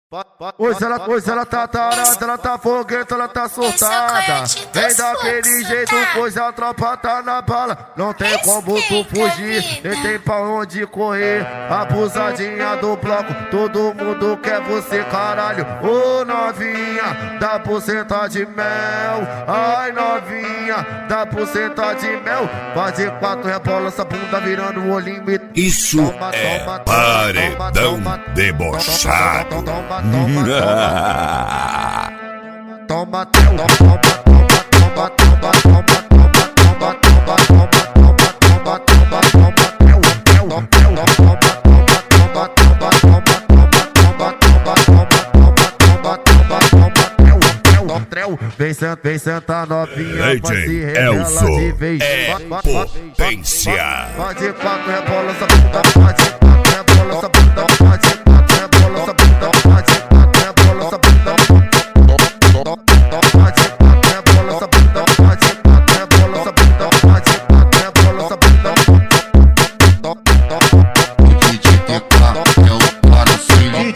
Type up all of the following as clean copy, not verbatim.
Hoje ela tá tarada, ela tá fogueta, ela tá surtada. Vem daquele jeito, coisa a tropa tá na bala. Não tem como tu fugir, nem tem pra onde correr. Abusadinha do bloco, todo mundo quer você, caralho. Ô novinha, dá buceta de mel. Ai novinha, dá buceta de mel. Faz de quatro, rebola essa bunda virando o olhinho. Isso é paredão debochado. Toma, vem sentar novinha, vai se revelar de vez. Potência. Faz de quatro, rebola essa bunda, faz de quatro, rebola essa bunda, faz de quatro, rebola essa bunda, faz de quatro, rebola essa bunda, faz de quatro, rebola essa bunda, faz de quatro, rebola essa bunda, faz de quatro, rebola essa bunda. O DJ tocar é o Paracinho.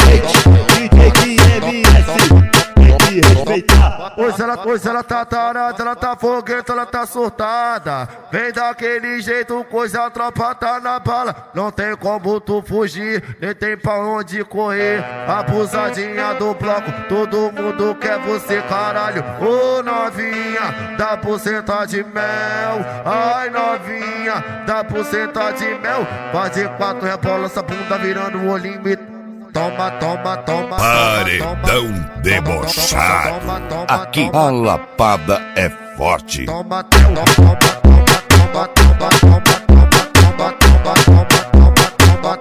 Hoje ela tá tarada, ela tá fogueta, ela tá surtada. Vem daquele jeito, coisa a tropa tá na bala. Não tem como tu fugir, nem tem pra onde correr. Abusadinha do bloco, todo mundo quer você, caralho. Ô novinha, dá buceta de mel. Ai novinha, dá buceta de mel. Faz de quatro, rebola essa bunda virando o olhinho. Toma, toma, toma. Paredão debochado. Aqui a lapada é forte. Toma, toma, toma, toma, toma, toma, toma, toma, toma, toma,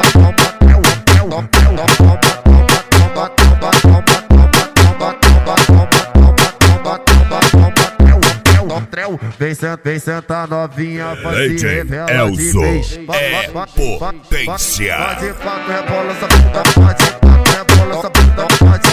toma, vem sentar novinha, vai se revelar de vez. É potência. Faz de quatro, rebola essa bunda, faz de quatro, rebola essa bunda, faz